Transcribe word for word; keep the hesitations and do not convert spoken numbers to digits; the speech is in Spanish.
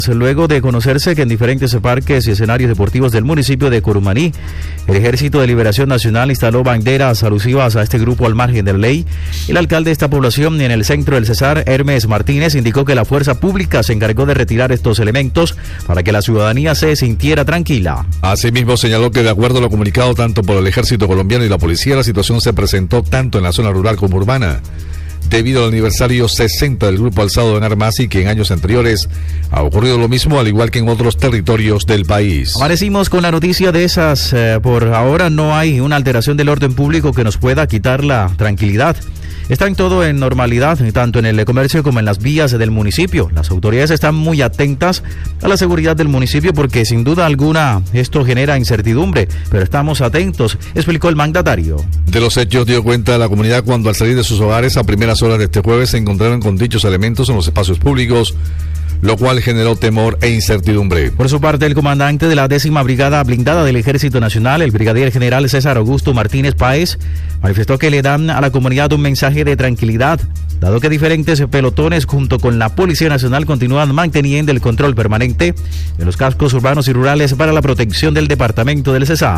Luego de conocerse que en diferentes parques y escenarios deportivos del municipio de Curumaní, el Ejército de Liberación Nacional instaló banderas alusivas a este grupo al margen de la ley, el alcalde de esta población en el centro del Cesar, Hermes Martínez, indicó que la fuerza pública se encargó de retirar estos elementos para que la ciudadanía se sintiera tranquila. Asimismo, señaló que de acuerdo a lo comunicado tanto por el Ejército Colombiano y la Policía, la situación se presentó tanto en la zona rural como urbana, debido al aniversario sesenta del Grupo Alzado en Armas y que en años anteriores ha ocurrido lo mismo, al igual que en otros territorios del país. Amanecimos con la noticia de esas. Eh, por ahora no hay una alteración del orden público que nos pueda quitar la tranquilidad. Está en todo en normalidad, tanto en el comercio como en las vías del municipio. Las autoridades están muy atentas a la seguridad del municipio porque sin duda alguna esto genera incertidumbre, pero estamos atentos, explicó el mandatario. De los hechos dio cuenta la comunidad cuando al salir de sus hogares a primeras horas de este jueves se encontraron con dichos elementos en los espacios públicos, lo cual generó temor e incertidumbre. Por su parte, el comandante de la décima Brigada Blindada del Ejército Nacional, el brigadier general César Augusto Martínez Páez, manifestó que le dan a la comunidad un mensaje de tranquilidad, dado que diferentes pelotones junto con la Policía Nacional continúan manteniendo el control permanente de los cascos urbanos y rurales para la protección del departamento del Cesar.